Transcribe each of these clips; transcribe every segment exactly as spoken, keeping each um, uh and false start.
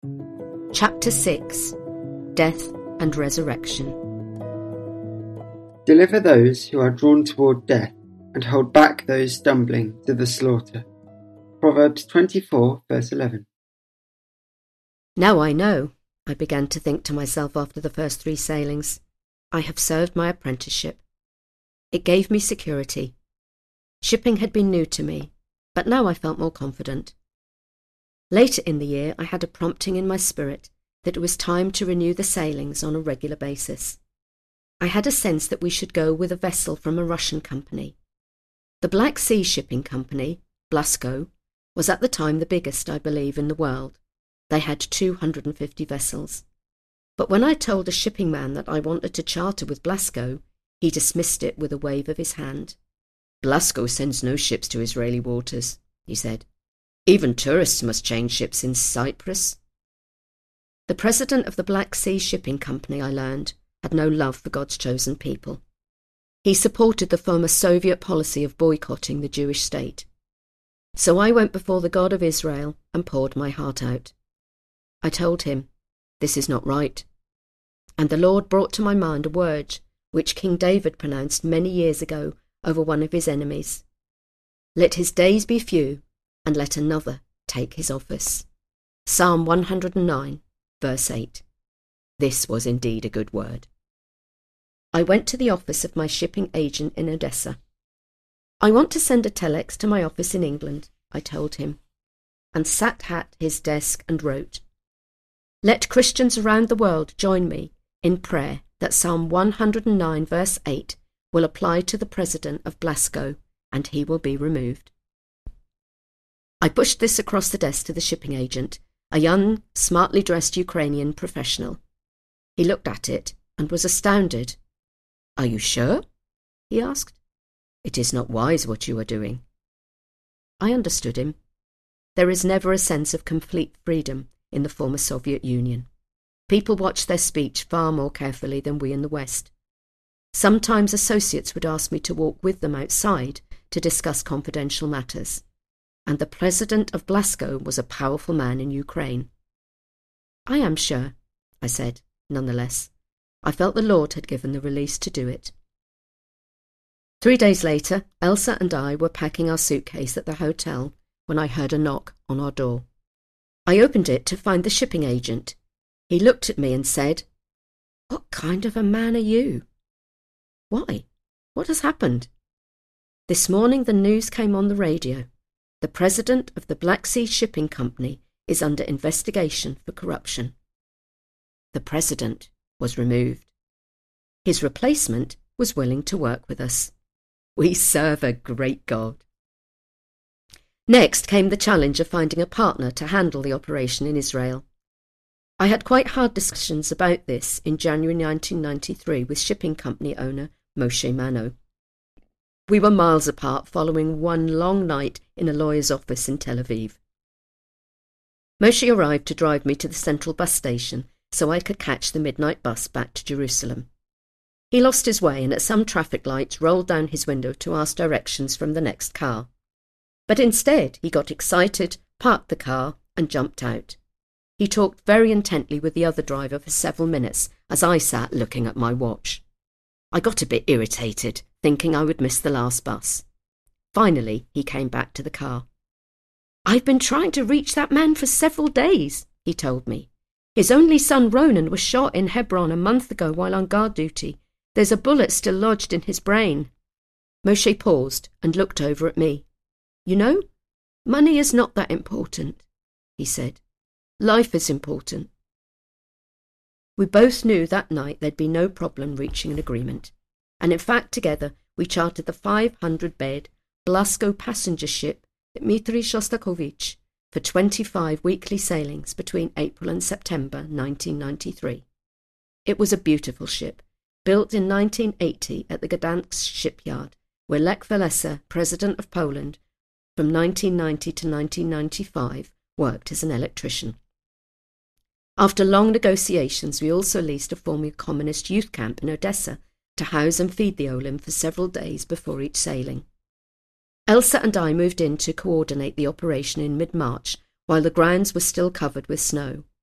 Chapter six. Death and Resurrection. Deliver those who are drawn toward death, and hold back those stumbling to the slaughter. Proverbs twenty-four, verse eleven. Now I know, I began to think to myself after the first three sailings. I have served my apprenticeship. It gave me security. Shipping had been new to me, but now I felt more confident. Later in the year I had a prompting in my spirit that it was time to renew the sailings on a regular basis. I had a sense that we should go with a vessel from a Russian company. The Black Sea Shipping Company, Blasko, was at the time the biggest, I believe, in the world. They had two hundred fifty vessels. But when I told a shipping man that I wanted to charter with Blasko, he dismissed it with a wave of his hand. Blasko sends no ships to Israeli waters, he said. Even tourists must change ships in Cyprus. The president of the Black Sea Shipping Company, I learned, had no love for God's chosen people. He supported the former Soviet policy of boycotting the Jewish state. So I went before the God of Israel and poured my heart out. I told him, "This is not right." And the Lord brought to my mind a word which King David pronounced many years ago over one of his enemies. "Let his days be few, and let another take his office." Psalm one hundred nine, verse eight. This was indeed a good word. I went to the office of my shipping agent in Odessa. "I want to send a telex to my office in England," I told him, and sat at his desk and wrote, "Let Christians around the world join me in prayer that Psalm one hundred nine, verse eight will apply to the president of Blasko, and he will be removed." I pushed this across the desk to the shipping agent, a young, smartly dressed Ukrainian professional. He looked at it and was astounded. "Are you sure?" he asked. "It is not wise what you are doing." I understood him. There is never a sense of complete freedom in the former Soviet Union. People watch their speech far more carefully than we in the West. Sometimes associates would ask me to walk with them outside to discuss confidential matters. And the president of Blasko was a powerful man in Ukraine. "I am sure," I said, nonetheless. I felt the Lord had given the release to do it. Three days later, Elsa and I were packing our suitcase at the hotel when I heard a knock on our door. I opened it to find the shipping agent. He looked at me and said, "What kind of a man are you?" "Why? What has happened?" "This morning the news came on the radio. The president of the Black Sea Shipping Company is under investigation for corruption." The president was removed. His replacement was willing to work with us. We serve a great God. Next came the challenge of finding a partner to handle the operation in Israel. I had quite hard discussions about this in January nineteen ninety-three with shipping company owner Moshe Mano. We were miles apart following one long night in a lawyer's office in Tel Aviv. Moshe arrived to drive me to the central bus station so I could catch the midnight bus back to Jerusalem. He lost his way and at some traffic lights rolled down his window to ask directions from the next car. But instead he got excited, parked the car and jumped out. He talked very intently with the other driver for several minutes as I sat looking at my watch. I got a bit irritated, thinking I would miss the last bus. Finally, he came back to the car. "I've been trying to reach that man for several days," he told me. "His only son Ronan was shot in Hebron a month ago while on guard duty. There's a bullet still lodged in his brain." Moshe paused and looked over at me. "You know, money is not that important," he said. "Life is important." We both knew that night there'd be no problem reaching an agreement, and in fact together we chartered the five hundred bed Blasko passenger ship Dmitry Shostakovich for twenty-five weekly sailings between April and September nineteen ninety-three. It was a beautiful ship, built in nineteen eighty at the Gdansk shipyard, where Lech Walesa, President of Poland, from nineteen ninety to nineteen ninety-five, worked as an electrician. After long negotiations, we also leased a former communist youth camp in Odessa to house and feed the Olim for several days before each sailing. Elsa and I moved in to coordinate the operation in mid-March, while the grounds were still covered with snow.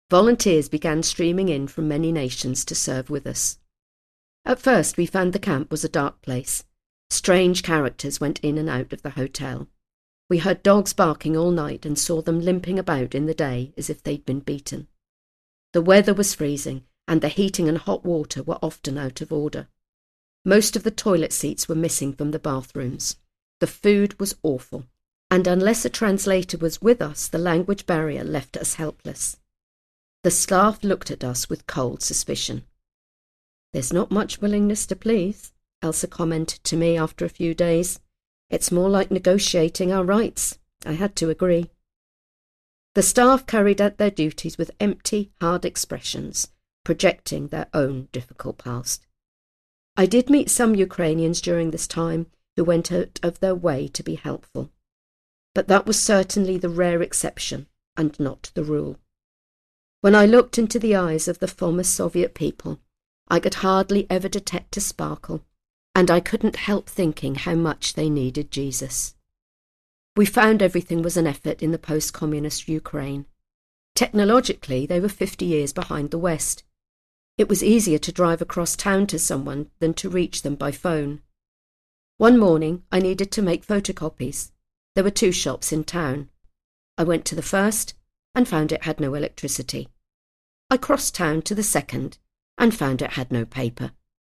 Volunteers began streaming in from many nations to serve with us. At first we found the camp was a dark place. Strange characters went in and out of the hotel. We heard dogs barking all night and saw them limping about in the day as if they'd been beaten. The weather was freezing, and the heating and hot water were often out of order. Most of the toilet seats were missing from the bathrooms. The food was awful, and unless a translator was with us, the language barrier left us helpless. The staff looked at us with cold suspicion. "There's not much willingness to please," Elsa commented to me after a few days. "It's more like negotiating our rights." I had to agree. The staff carried out their duties with empty, hard expressions, projecting their own difficult past. I did meet some Ukrainians during this time who went out of their way to be helpful, but that was certainly the rare exception and not the rule. When I looked into the eyes of the former Soviet people, I could hardly ever detect a sparkle, and I couldn't help thinking how much they needed Jesus. We found everything was an effort in the post-communist Ukraine. Technologically, they were fifty years behind the West. It was easier to drive across town to someone than to reach them by phone. One morning, I needed to make photocopies. There were two shops in town. I went to the first and found it had no electricity. I crossed town to the second and found it had no paper.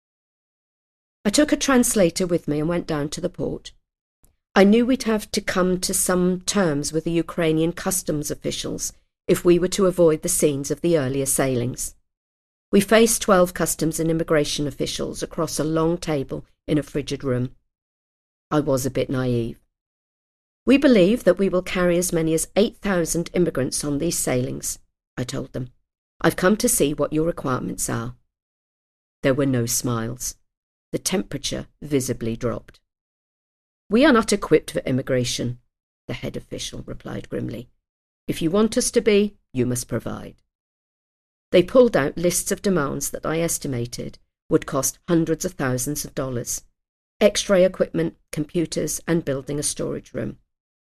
I took a translator with me and went down to the port. I knew we'd have to come to some terms with the Ukrainian customs officials if we were to avoid the scenes of the earlier sailings. We faced twelve customs and immigration officials across a long table in a frigid room. I was a bit naive. "We believe that we will carry as many as eight thousand immigrants on these sailings," I told them. "I've come to see what your requirements are." There were no smiles. The temperature visibly dropped. "We are not equipped for immigration," the head official replied grimly. "If you want us to be, you must provide." They pulled out lists of demands that I estimated would cost hundreds of thousands of dollars: X-ray equipment, computers, and building a storage room.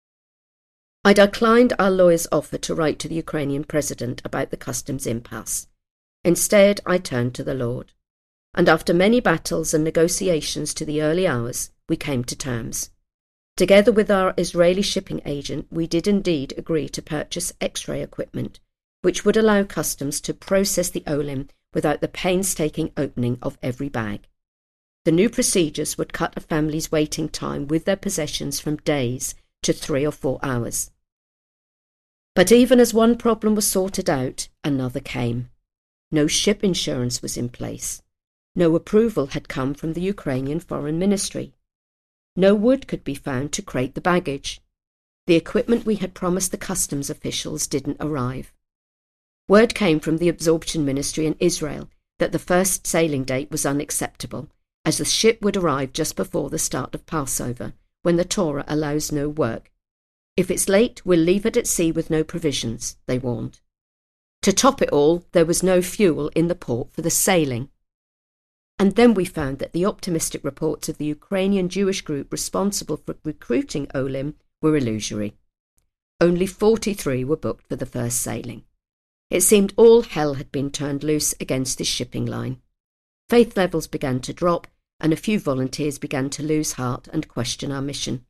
I declined our lawyer's offer to write to the Ukrainian president about the customs impasse. Instead, I turned to the Lord. And after many battles and negotiations to the early hours, we came to terms. Together with our Israeli shipping agent, we did indeed agree to purchase X-ray equipment, which would allow customs to process the olim without the painstaking opening of every bag. The new procedures would cut a family's waiting time with their possessions from days to three or four hours. But even as one problem was sorted out, another came. No ship insurance was in place. No approval had come from the Ukrainian Foreign Ministry. No wood could be found to crate the baggage. The equipment we had promised the customs officials didn't arrive. Word came from the Absorption Ministry in Israel that the first sailing date was unacceptable, as the ship would arrive just before the start of Passover, when the Torah allows no work. "If it's late, we'll leave it at sea with no provisions," they warned. To top it all, there was no fuel in the port for the sailing. And then we found that the optimistic reports of the Ukrainian Jewish group responsible for recruiting olim were illusory. Only forty-three were booked for the first sailing. It seemed all hell had been turned loose against this shipping line. Faith levels began to drop, and a few volunteers began to lose heart and question our mission.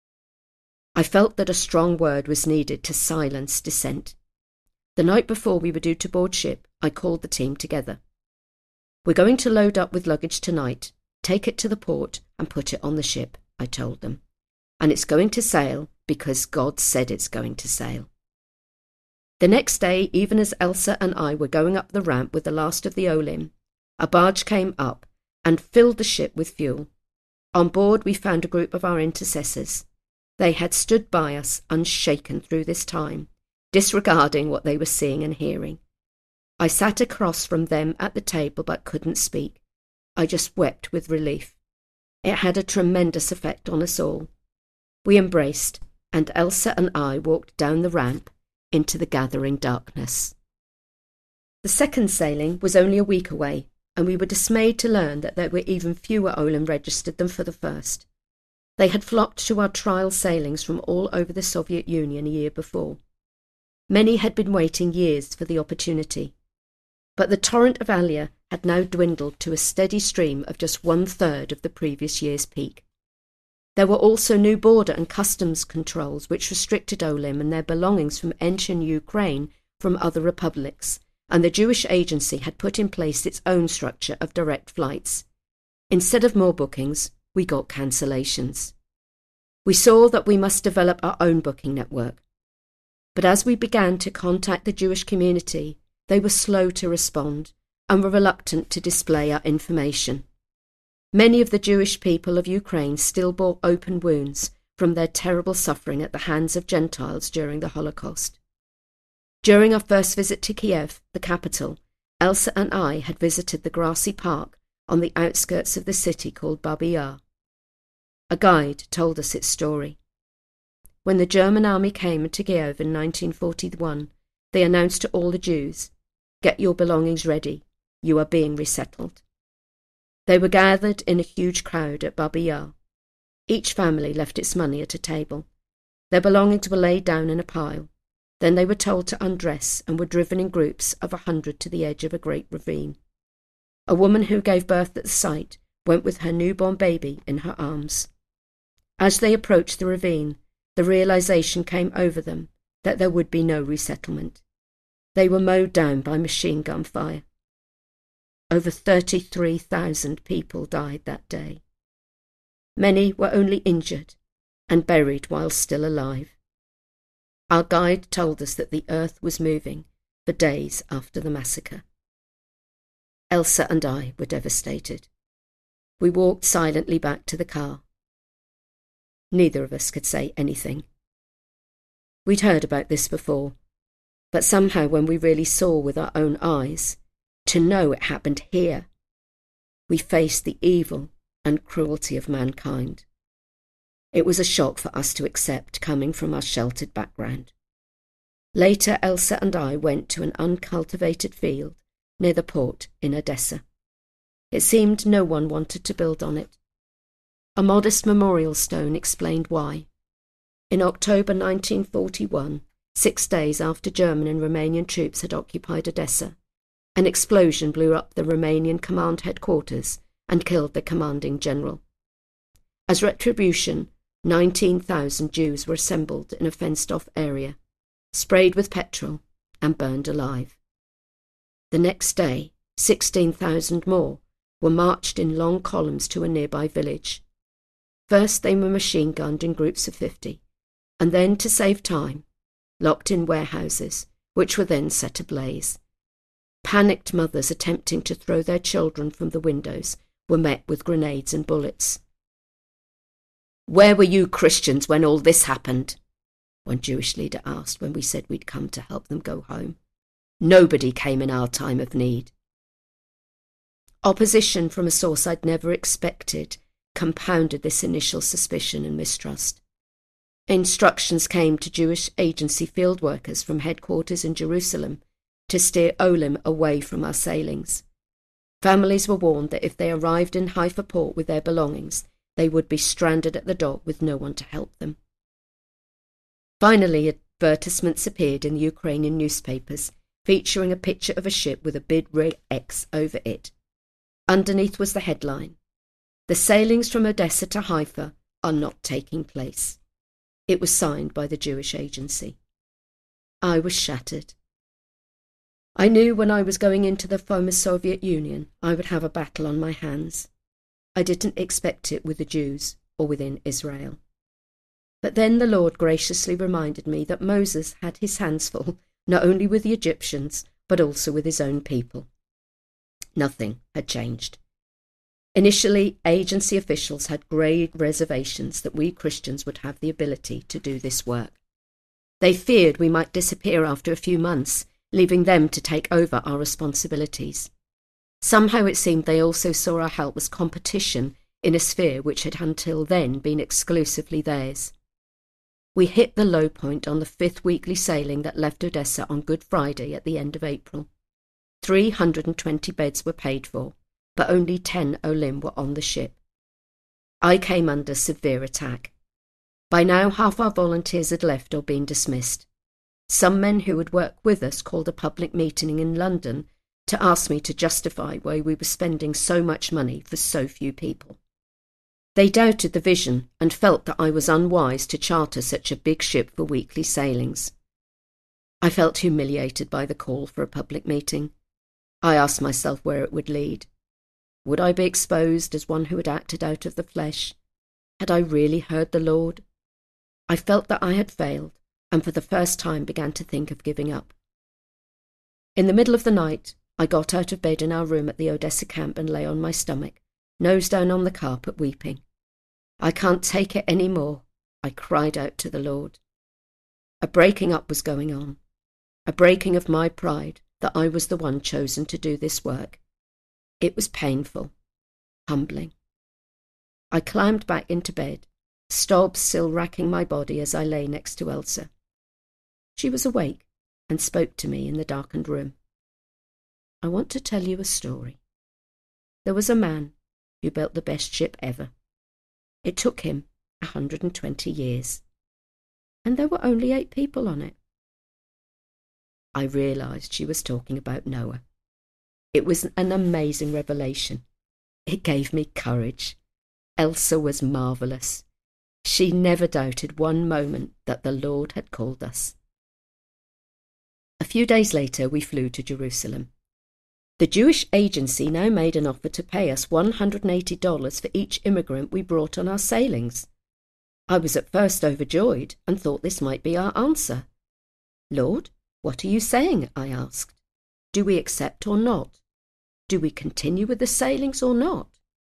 I felt that a strong word was needed to silence dissent. The night before we were due to board ship, I called the team together. "We're going to load up with luggage tonight, take it to the port and put it on the ship," I told them. "And it's going to sail because God said it's going to sail." The next day, even as Elsa and I were going up the ramp with the last of the olim, a barge came up and filled the ship with fuel. On board we found a group of our intercessors. They had stood by us unshaken through this time, disregarding what they were seeing and hearing. I sat across from them at the table but couldn't speak. I just wept with relief. It had a tremendous effect on us all. We embraced, and Elsa and I walked down the ramp into the gathering darkness. The second sailing was only a week away, and we were dismayed to learn that there were even fewer olim registered than for the first. They had flocked to our trial sailings from all over the Soviet Union a year before. Many had been waiting years for the opportunity. But the torrent of Aliyah had now dwindled to a steady stream of just one-third of the previous year's peak. There were also new border and customs controls which restricted Olim and their belongings from entering Ukraine from other republics, and the Jewish Agency had put in place its own structure of direct flights. Instead of more bookings, we got cancellations. We saw that we must develop our own booking network. But as we began to contact the Jewish community, they were slow to respond and were reluctant to display our information. Many of the Jewish people of Ukraine still bore open wounds from their terrible suffering at the hands of Gentiles during the Holocaust. During our first visit to Kiev, the capital, Elsa and I had visited the grassy park on the outskirts of the city called Babi Yar. A guide told us its story. When the German army came into Kiev in nineteen forty-one, they announced to all the Jews, "Get your belongings ready, you are being resettled." They were gathered in a huge crowd at Babi Yar. Each family left its money at a table. Their belongings were laid down in a pile. Then they were told to undress and were driven in groups of a hundred to the edge of a great ravine. A woman who gave birth at the site went with her newborn baby in her arms. As they approached the ravine, the realization came over them that there would be no resettlement. They were mowed down by machine gun fire. Over thirty-three thousand people died that day. Many were only injured and buried while still alive. Our guide told us that the earth was moving for days after the massacre. Elsa and I were devastated. We walked silently back to the car. Neither of us could say anything. We'd heard about this before, but somehow when we really saw with our own eyes, to know it happened here, we faced the evil and cruelty of mankind. It was a shock for us to accept coming from our sheltered background. Later, Elsa and I went to an uncultivated field near the port in Odessa. It seemed no one wanted to build on it. A modest memorial stone explained why. In October nineteen forty-one, six days after German and Romanian troops had occupied Odessa, an explosion blew up the Romanian command headquarters and killed the commanding general. As retribution, nineteen thousand Jews were assembled in a fenced-off area, sprayed with petrol, and burned alive. The next day, sixteen thousand more were marched in long columns to a nearby village. First they were machine-gunned in groups of fifty, and then, to save time, locked in warehouses, which were then set ablaze. Panicked mothers attempting to throw their children from the windows were met with grenades and bullets. "Where were you Christians when all this happened?" one Jewish leader asked when we said we'd come to help them go home. "Nobody came in our time of need." Opposition from a source I'd never expected compounded this initial suspicion and mistrust. Instructions came to Jewish Agency field workers from headquarters in Jerusalem to steer Olim away from our sailings. Families were warned that if they arrived in Haifa port with their belongings, they would be stranded at the dock with no one to help them. Finally, advertisements appeared in the Ukrainian newspapers featuring a picture of a ship with a bid rate X over it. Underneath was the headline, "The sailings from Odessa to Haifa are not taking place." It was signed by the Jewish Agency. I was shattered. I knew when I was going into the former Soviet Union I would have a battle on my hands. I didn't expect it with the Jews or within Israel. But then the Lord graciously reminded me that Moses had his hands full not only with the Egyptians but also with his own people. Nothing had changed. Initially, agency officials had grave reservations that we Christians would have the ability to do this work. They feared we might disappear after a few months, leaving them to take over our responsibilities. Somehow it seemed they also saw our help as competition in a sphere which had until then been exclusively theirs. We hit the low point on the fifth weekly sailing that left Odessa on Good Friday at the end of April. three hundred twenty beds were paid for, but only ten Olim were on the ship. I came under severe attack. By now half our volunteers had left or been dismissed. Some men who would work with us called a public meeting in London to ask me to justify why we were spending so much money for so few people. They doubted the vision and felt that I was unwise to charter such a big ship for weekly sailings. I felt humiliated by the call for a public meeting. I asked myself where it would lead. Would I be exposed as one who had acted out of the flesh? Had I really heard the Lord? I felt that I had failed, and for the first time began to think of giving up. In the middle of the night, I got out of bed in our room at the Odessa camp and lay on my stomach, nose down on the carpet, weeping. I can't take it any more, I cried out to the Lord. A breaking up was going on, a breaking of my pride that I was the one chosen to do this work. It was painful, humbling. I climbed back into bed, sobs still racking my body as I lay next to Elsa. She was awake and spoke to me in the darkened room. I want to tell you a story. There was a man who built the best ship ever. It took him a hundred and twenty years, and there were only eight people on it. I realized she was talking about Noah. It was an amazing revelation. It gave me courage. Elsa was marvellous. She never doubted one moment that the Lord had called us. A few days later, we flew to Jerusalem. The Jewish agency now made an offer to pay us one hundred eighty dollars for each immigrant we brought on our sailings. I was at first overjoyed and thought this might be our answer. Lord, what are you saying? I asked. Do we accept or not? Do we continue with the sailings or not?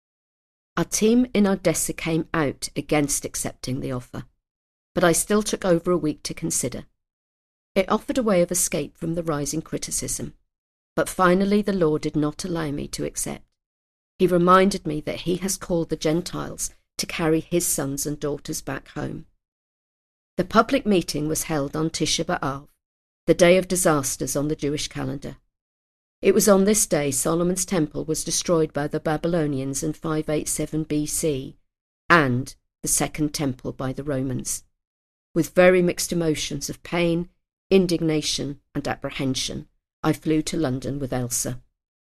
Our team in Odessa came out against accepting the offer, but I still took over a week to consider. It offered a way of escape from the rising criticism. But finally the Lord did not allow me to accept. He reminded me that he has called the Gentiles to carry his sons and daughters back home. The public meeting was held on Tisha B'Av, the day of disasters on the Jewish calendar. It was on this day Solomon's temple was destroyed by the Babylonians in five eighty-seven B C, and the second temple by the Romans. With very mixed emotions of pain, indignation, and apprehension, I flew to London with Elsa.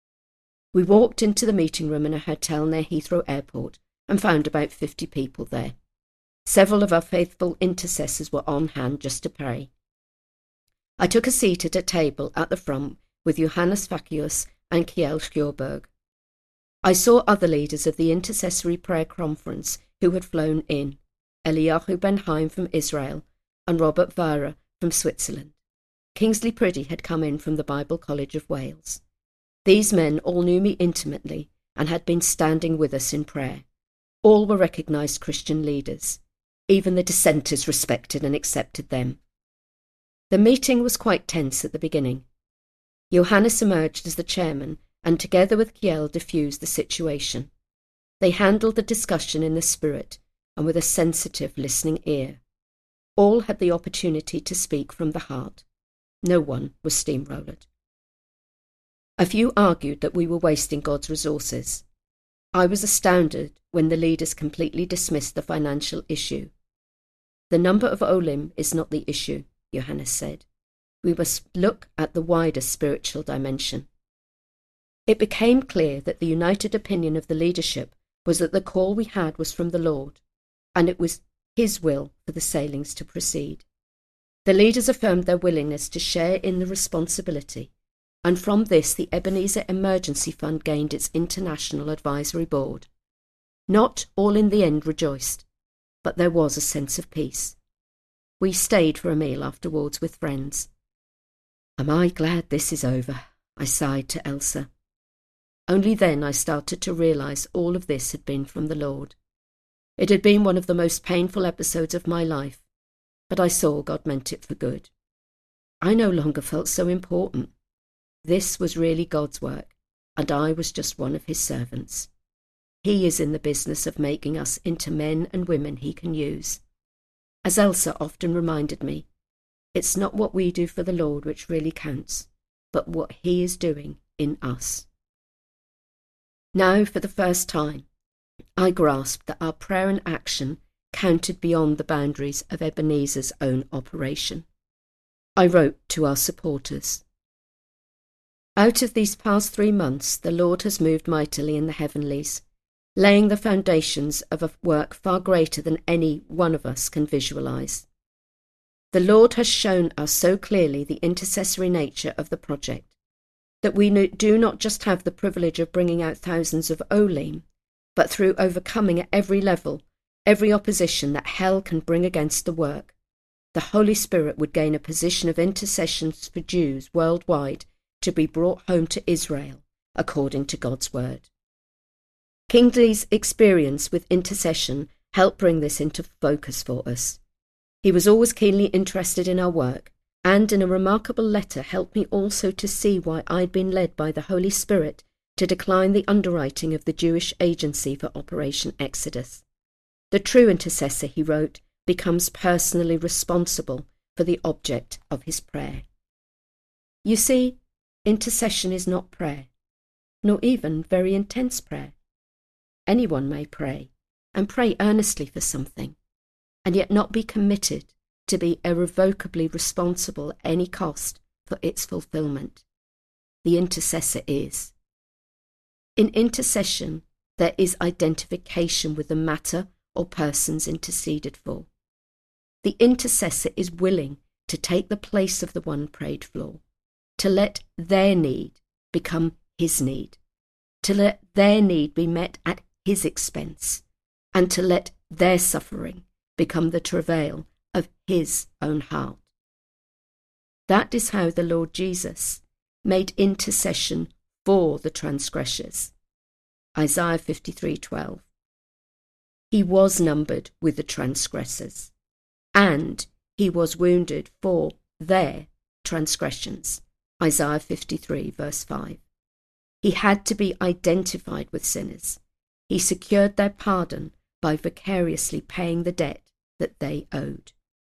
We walked into the meeting room in a hotel near Heathrow Airport and found about fifty people there. Several of our faithful intercessors were on hand just to pray. I took a seat at a table at the front with Johannes Fakius and Kiel Skjorberg. I saw other leaders of the Intercessory Prayer Conference who had flown in, Eliyahu Ben-Haim from Israel and Robert Vara from Switzerland. Kingsley Priddy had come in from the Bible College of Wales. These men all knew me intimately and had been standing with us in prayer. All were recognised Christian leaders. Even the dissenters respected and accepted them. The meeting was quite tense at the beginning. Johannes emerged as the chairman and together with Kiel diffused the situation. They handled the discussion in the spirit and with a sensitive listening ear. All had the opportunity to speak from the heart. No one was steamrolled. A few argued that we were wasting God's resources. I was astounded when the leaders completely dismissed the financial issue. The number of olim is not the issue, Johannes said. We must look at the wider spiritual dimension. It became clear that the united opinion of the leadership was that the call we had was from the Lord, and it was his will for the sailings to proceed. The leaders affirmed their willingness to share in the responsibility, and from this the Ebenezer Emergency Fund gained its International Advisory Board. Not all in the end rejoiced, but there was a sense of peace. We stayed for a meal afterwards with friends. Am I glad this is over? I sighed to Elsa. Only then I started to realise all of this had been from the Lord. It had been one of the most painful episodes of my life, but I saw God meant it for good. I no longer felt so important. This was really God's work, and I was just one of his servants. He is in the business of making us into men and women he can use. As Elsa often reminded me, it's not what we do for the Lord which really counts, but what he is doing in us. Now, for the first time, I grasped that our prayer and action counted beyond the boundaries of Ebenezer's own operation. I wrote to our supporters. Out of these past three months, the Lord has moved mightily in the heavenlies, laying the foundations of a work far greater than any one of us can visualize. The Lord has shown us so clearly the intercessory nature of the project, that we do not just have the privilege of bringing out thousands of Olim, but through overcoming at every level, every opposition that hell can bring against the work, the Holy Spirit would gain a position of intercessions for Jews worldwide to be brought home to Israel, according to God's word. Kingsley's experience with intercession helped bring this into focus for us. He was always keenly interested in our work, and in a remarkable letter helped me also to see why I'd been led by the Holy Spirit to decline the underwriting of the Jewish Agency for Operation Exodus. The true intercessor, he wrote, becomes personally responsible for the object of his prayer. You see, intercession is not prayer, nor even very intense prayer. Anyone may pray, and pray earnestly for something, and yet not be committed to be irrevocably responsible at any cost for its fulfillment. The intercessor is. In intercession, there is identification with the matter or persons interceded for. The intercessor is willing to take the place of the one prayed for, to let their need become his need, to let their need be met at his expense, and to let their suffering become the travail of his own heart. That is how the Lord Jesus made intercession for the transgressors. Isaiah fifty-three twelve. He was numbered with the transgressors, and he was wounded for their transgressions. Isaiah fifty-three verse five. He had to be identified with sinners. He secured their pardon by vicariously paying the debt that they owed.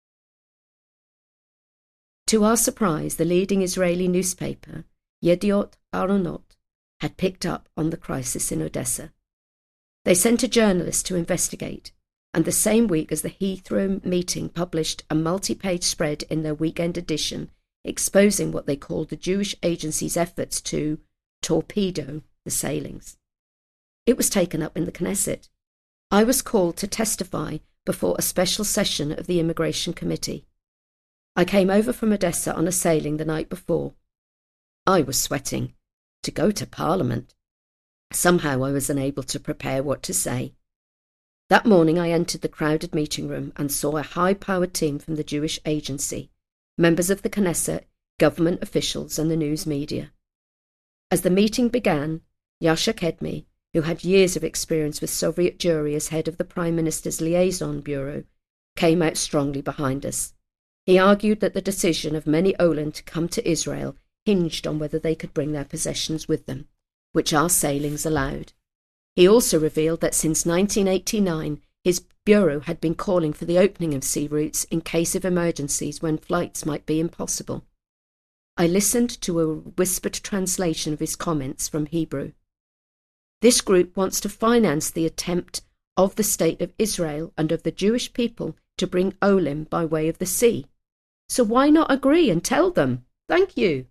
To our surprise, the leading Israeli newspaper, Yediot Aharonot, had picked up on the crisis in Odessa. They sent a journalist to investigate, and the same week as the Heathrow meeting published a multi-page spread in their weekend edition exposing what they called the Jewish Agency's efforts to torpedo the sailings. It was taken up in the Knesset. I was called to testify before a special session of the Immigration Committee. I came over from Odessa on a sailing the night before. I was sweating. To go to Parliament. Somehow I was unable to prepare what to say. That morning I entered the crowded meeting room and saw a high-powered team from the Jewish Agency, members of the Knesset, government officials and the news media. As the meeting began, Yasha Kedmi, who had years of experience with Soviet Jewry as head of the Prime Minister's Liaison Bureau, came out strongly behind us. He argued that the decision of many Olim to come to Israel hinged on whether they could bring their possessions with them, which our sailings allowed. He also revealed that since nineteen eighty-nine, his bureau had been calling for the opening of sea routes in case of emergencies when flights might be impossible. I listened to a whispered translation of his comments from Hebrew. This group wants to finance the attempt of the State of Israel and of the Jewish people to bring Olim by way of the sea. So why not agree and tell them? Thank you.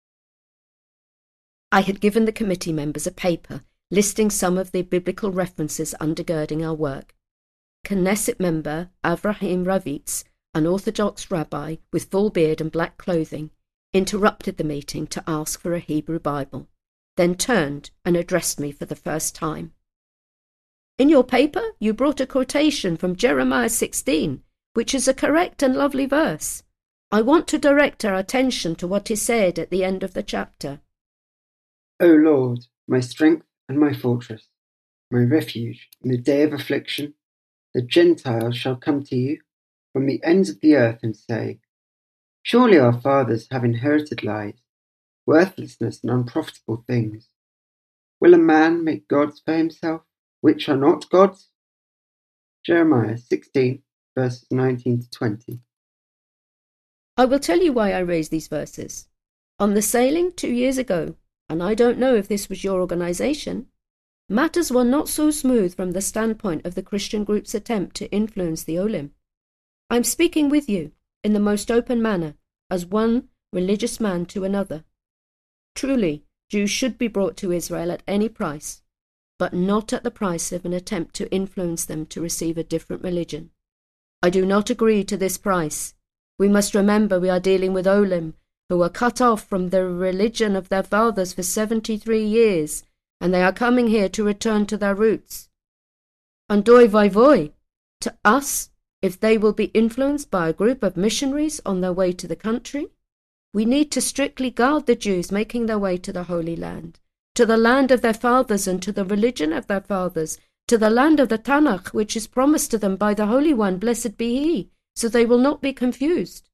I had given the committee members a paper listing some of the biblical references undergirding our work. Knesset member Avraham Ravitz, an Orthodox rabbi with full beard and black clothing, interrupted the meeting to ask for a Hebrew Bible, then turned and addressed me for the first time. In your paper, you brought a quotation from Jeremiah sixteen, which is a correct and lovely verse. I want to direct our attention to what is said at the end of the chapter. O Lord, my strength and my fortress, my refuge in the day of affliction, the Gentiles shall come to you from the ends of the earth and say, surely our fathers have inherited lies, worthlessness and unprofitable things. Will a man make gods for himself, which are not gods? Jeremiah sixteen, verses nineteen to twenty. I will tell you why I raised these verses. On the sailing two years ago, and I don't know if this was your organisation, matters were not so smooth from the standpoint of the Christian group's attempt to influence the Olim. I'm speaking with you in the most open manner, as one religious man to another. Truly, Jews should be brought to Israel at any price, but not at the price of an attempt to influence them to receive a different religion. I do not agree to this price. We must remember we are dealing with Olim, who were cut off from the religion of their fathers for seventy-three years, and they are coming here to return to their roots. And doi vai voi, to us, if they will be influenced by a group of missionaries on their way to the country. We need to strictly guard the Jews making their way to the Holy Land, to the land of their fathers and to the religion of their fathers, to the land of the Tanakh, which is promised to them by the Holy One, blessed be He, so they will not be confused.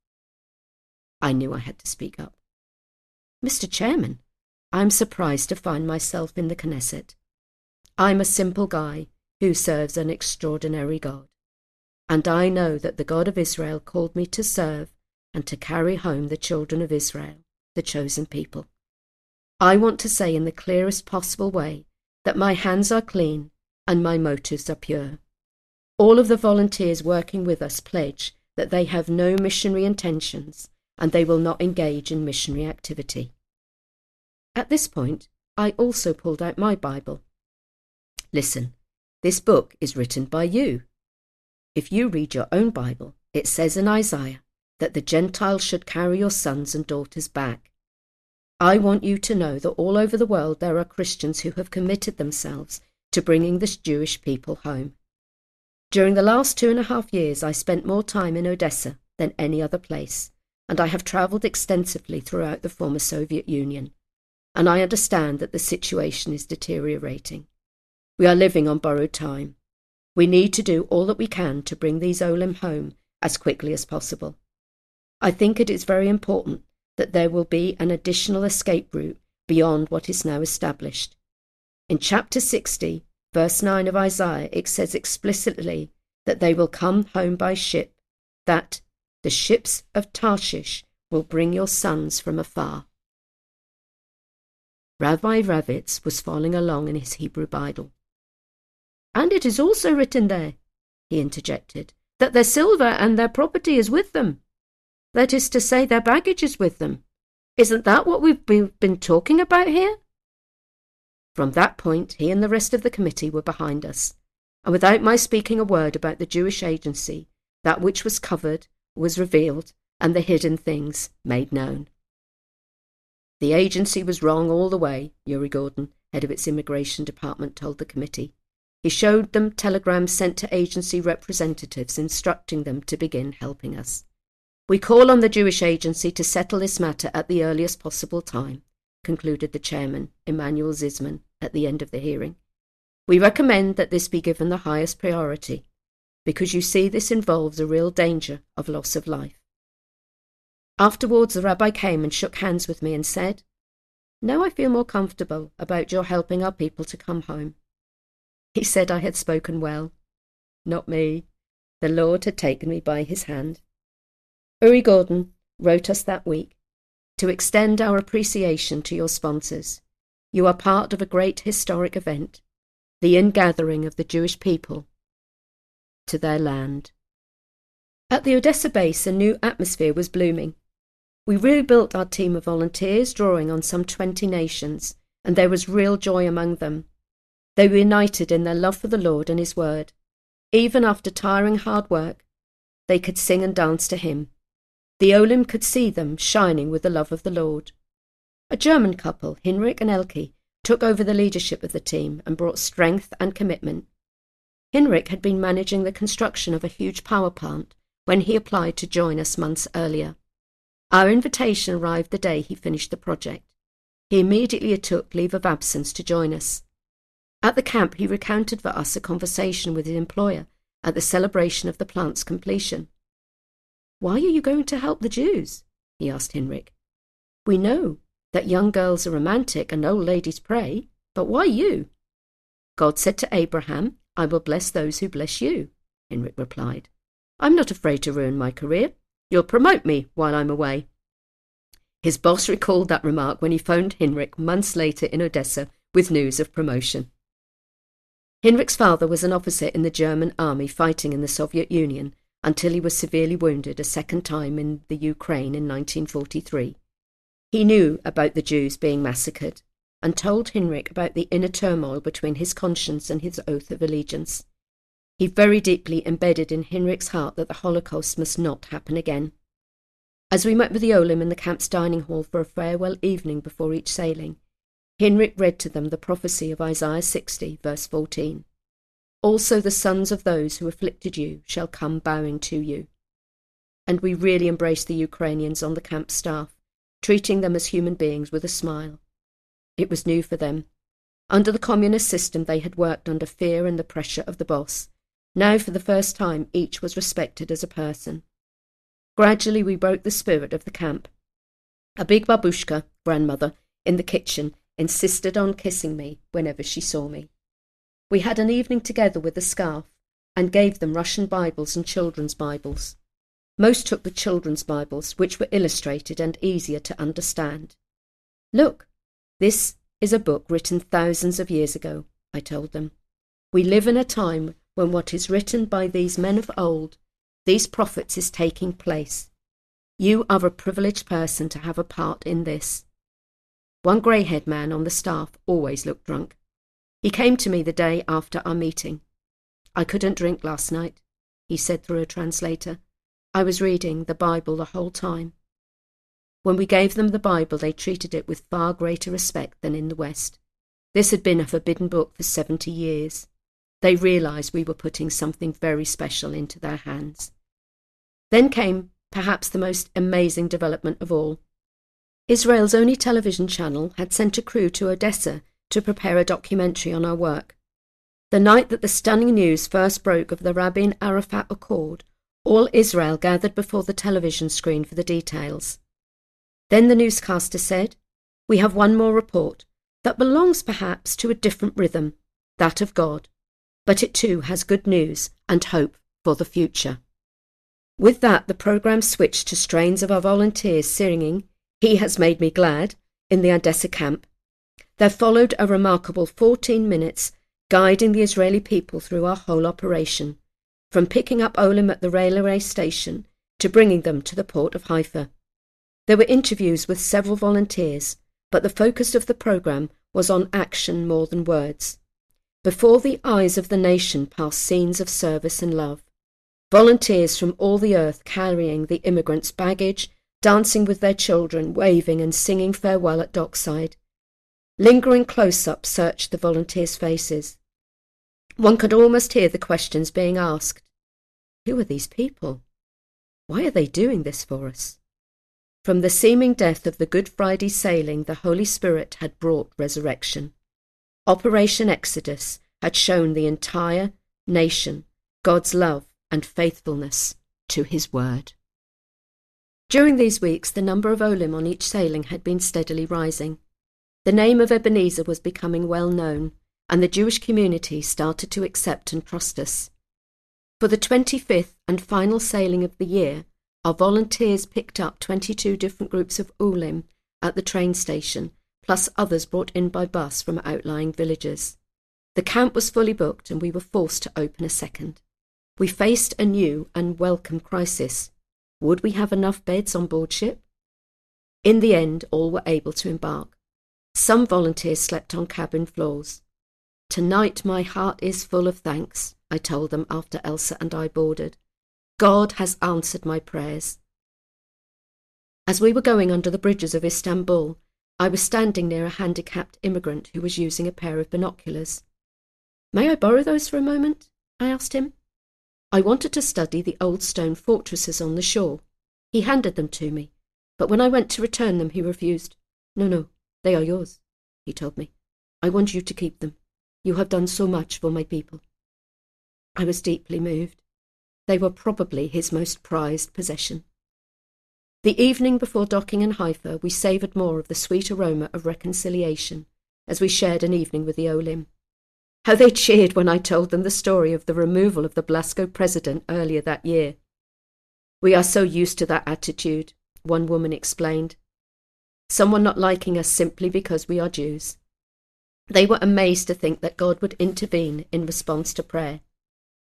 I knew I had to speak up. Mister Chairman, I am surprised to find myself in the Knesset. I'm a simple guy who serves an extraordinary God, and I know that the God of Israel called me to serve and to carry home the children of Israel, the chosen people. I want to say in the clearest possible way that my hands are clean and my motives are pure. All of the volunteers working with us pledge that they have no missionary intentions and they will not engage in missionary activity. At this point, I also pulled out my Bible. Listen, this book is written by you. If you read your own Bible, it says in Isaiah that the Gentiles should carry your sons and daughters back. I want you to know that all over the world there are Christians who have committed themselves to bringing the Jewish people home. During the last two and a half years, I spent more time in Odessa than any other place, and I have travelled extensively throughout the former Soviet Union, and I understand that the situation is deteriorating. We are living on borrowed time. We need to do all that we can to bring these Olim home as quickly as possible. I think it is very important that there will be an additional escape route beyond what is now established. In chapter sixty, verse nine of Isaiah, it says explicitly that they will come home by ship, that the ships of Tarshish will bring your sons from afar. Rabbi Ravitz was following along in his Hebrew Bible. And it is also written there, he interjected, that their silver and their property is with them. That is to say, their baggage is with them. Isn't that what we've been talking about here? From that point, he and the rest of the committee were behind us, and without my speaking a word about the Jewish agency, that which was covered was revealed, and the hidden things made known. The agency was wrong all the way, Yuri Gordon, head of its immigration department, told the committee. He showed them telegrams sent to agency representatives instructing them to begin helping us. We call on the Jewish agency to settle this matter at the earliest possible time, concluded the chairman, Emmanuel Zisman, at the end of the hearing. We recommend that this be given the highest priority, because you see this involves a real danger of loss of life. Afterwards, the rabbi came and shook hands with me and said, "Now I feel more comfortable about your helping our people to come home." He said I had spoken well. Not me. The Lord had taken me by his hand. Uri Gordon wrote us that week to extend our appreciation to your sponsors. You are part of a great historic event, the ingathering of the Jewish people to their land. At the Odessa base, a new atmosphere was blooming. We rebuilt our team of volunteers, drawing on some twenty nations, and there was real joy among them. They were united in their love for the Lord and His Word. Even after tiring hard work, they could sing and dance to Him. The Olim could see them shining with the love of the Lord. A German couple, Hinrich and Elke, took over the leadership of the team and brought strength and commitment. Hinrich had been managing the construction of a huge power plant when he applied to join us months earlier. Our invitation arrived the day he finished the project. He immediately took leave of absence to join us. At the camp, he recounted for us a conversation with his employer at the celebration of the plant's completion. "Why are you going to help the Jews?" he asked Hinrich. "We know that young girls are romantic and old ladies pray, but why you?" "God said to Abraham, 'I will bless those who bless you,'" Hinrich replied. "I'm not afraid to ruin my career. You'll promote me while I'm away." His boss recalled that remark when he phoned Hinrich months later in Odessa with news of promotion. Hinrich's father was an officer in the German army fighting in the Soviet Union until he was severely wounded a second time in the Ukraine in nineteen forty-three. He knew about the Jews being massacred and told Hinrich about the inner turmoil between his conscience and his oath of allegiance. He very deeply embedded in Hinrich's heart that the Holocaust must not happen again. As we met with the Olim in the camp's dining hall for a farewell evening before each sailing, Hinrich read to them the prophecy of Isaiah sixty, verse fourteen. Also the sons of those who afflicted you shall come bowing to you. And we really embraced the Ukrainians on the camp staff, treating them as human beings with a smile. It was new for them. Under the communist system they had worked under fear and the pressure of the boss. Now for the first time each was respected as a person. Gradually we broke the spirit of the camp. A big babushka, grandmother, in the kitchen insisted on kissing me whenever she saw me. We had an evening together with the scarf and gave them Russian Bibles and children's Bibles. Most took the children's Bibles, which were illustrated and easier to understand. Look, this is a book written thousands of years ago, I told them. We live in a time when what is written by these men of old, these prophets, is taking place. You are a privileged person to have a part in this. One grey-haired man on the staff always looked drunk. He came to me the day after our meeting. I couldn't drink last night, he said through a translator. I was reading the Bible the whole time. When we gave them the Bible, they treated it with far greater respect than in the West. This had been a forbidden book for seventy years. They realised we were putting something very special into their hands. Then came perhaps the most amazing development of all. Israel's only television channel had sent a crew to Odessa to prepare a documentary on our work. The night that the stunning news first broke of the Rabin Arafat Accord, all Israel gathered before the television screen for the details. Then the newscaster said, "We have one more report that belongs perhaps to a different rhythm, that of God, but it too has good news and hope for the future." With that, the programme switched to strains of our volunteers singing "He Has Made Me Glad" in the Odessa camp. There followed a remarkable fourteen minutes guiding the Israeli people through our whole operation, from picking up Olim at the railway station to bringing them to the port of Haifa. There were interviews with several volunteers, but the focus of the programme was on action more than words. Before the eyes of the nation passed scenes of service and love. Volunteers from all the earth carrying the immigrants' baggage, dancing with their children, waving and singing farewell at dockside. Lingering close-up searched the volunteers' faces. One could almost hear the questions being asked. Who are these people? Why are they doing this for us? From the seeming death of the Good Friday sailing, the Holy Spirit had brought resurrection. Operation Exodus had shown the entire nation God's love and faithfulness to his word. During these weeks, the number of Olim on each sailing had been steadily rising. The name of Ebenezer was becoming well known, and the Jewish community started to accept and trust us. For the twenty-fifth and final sailing of the year, our volunteers picked up twenty-two different groups of Olim at the train station, plus others brought in by bus from outlying villages. The camp was fully booked, and we were forced to open a second. We faced a new and welcome crisis. Would we have enough beds on board ship? In the end, all were able to embark. Some volunteers slept on cabin floors. "Tonight my heart is full of thanks," I told them after Elsa and I boarded. "God has answered my prayers." As we were going under the bridges of Istanbul, I was standing near a handicapped immigrant who was using a pair of binoculars. "May I borrow those for a moment?" I asked him. I wanted to study the old stone fortresses on the shore. He handed them to me, but when I went to return them he refused. "No, no, they are yours," he told me. "I want you to keep them. You have done so much for my people." I was deeply moved. They were probably his most prized possession. The evening before docking in Haifa, we savoured more of the sweet aroma of reconciliation as we shared an evening with the Olim. How they cheered when I told them the story of the removal of the Blasco president earlier that year. "We are so used to that attitude," one woman explained. "Someone not liking us simply because we are Jews." They were amazed to think that God would intervene in response to prayer.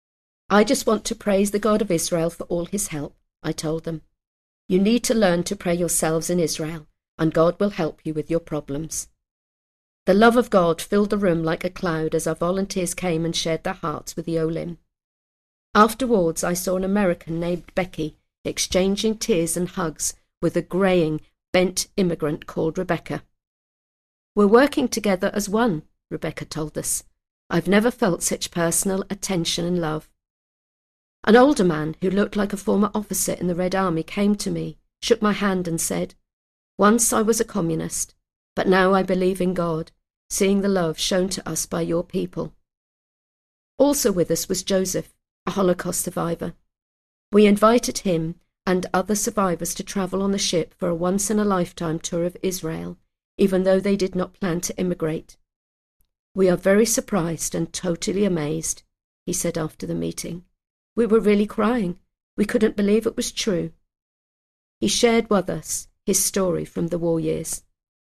I just want to praise the God of Israel for all his help, I told them. You need to learn to pray yourselves in Israel, and God will help you with your problems. The love of God filled the room like a cloud as our volunteers came and shared their hearts with the Olim. Afterwards, I saw an American named Becky exchanging tears and hugs with a greying, bent immigrant called Rebecca. We're working together as one, Rebecca told us. I've never felt such personal attention and love. An older man who looked like a former officer in the Red Army came to me, shook my hand and said, "Once I was a communist, but now I believe in God, seeing the love shown to us by your people." Also with us was Joseph, a Holocaust survivor. We invited him and other survivors to travel on the ship for a once-in-a-lifetime tour of Israel, even though they did not plan to immigrate. "We are very surprised and totally amazed," he said after the meeting. "We were really crying. We couldn't believe it was true." He shared with us his story from the war years.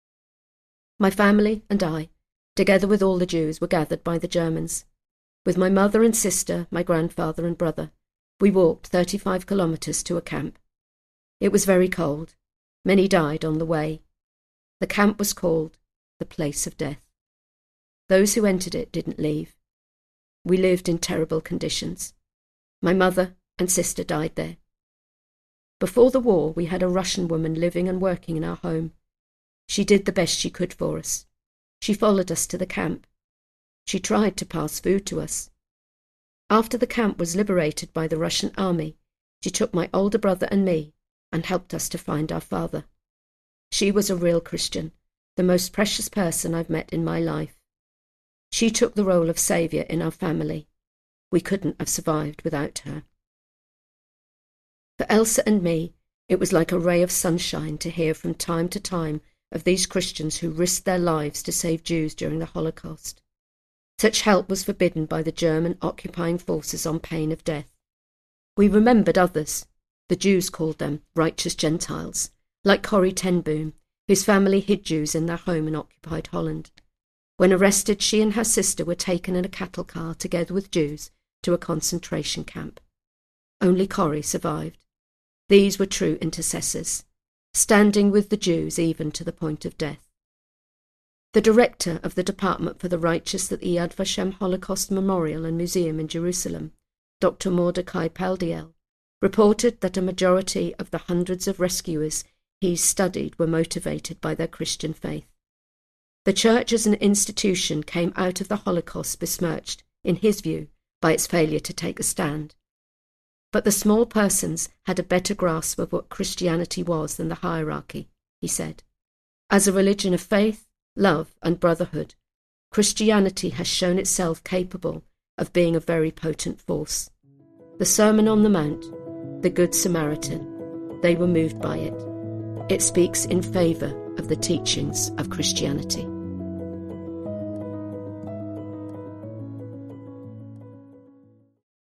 My family and I, together with all the Jews, were gathered by the Germans. With my mother and sister, my grandfather and brother, we walked thirty-five kilometres to a camp. It was very cold. Many died on the way. The camp was called the Place of Death. Those who entered it didn't leave. We lived in terrible conditions. My mother and sister died there. Before the war, we had a Russian woman living and working in our home. She did the best she could for us. She followed us to the camp. She tried to pass food to us. After the camp was liberated by the Russian army, she took my older brother and me and helped us to find our father. She was a real Christian, the most precious person I've met in my life. She took the role of saviour in our family. We couldn't have survived without her. For Elsa and me, it was like a ray of sunshine to hear from time to time of these Christians who risked their lives to save Jews during the Holocaust. Such help was forbidden by the German occupying forces on pain of death. We remembered others. The Jews called them righteous Gentiles, like Corrie ten Boom, whose family hid Jews in their home in occupied Holland. When arrested, she and her sister were taken in a cattle car together with Jews to a concentration camp. Only Corrie survived. These were true intercessors, standing with the Jews even to the point of death. The director of the Department for the Righteous at the Yad Vashem Holocaust Memorial and Museum in Jerusalem, Doctor Mordecai Paldiel, reported that a majority of the hundreds of rescuers he studied were motivated by their Christian faith. The church as an institution came out of the Holocaust besmirched, in his view, by its failure to take a stand. But the small persons had a better grasp of what Christianity was than the hierarchy, he said. As a religion of faith, love and brotherhood, Christianity has shown itself capable of being a very potent force. The Sermon on the Mount, the Good Samaritan, they were moved by it. It speaks in favour of the teachings of Christianity.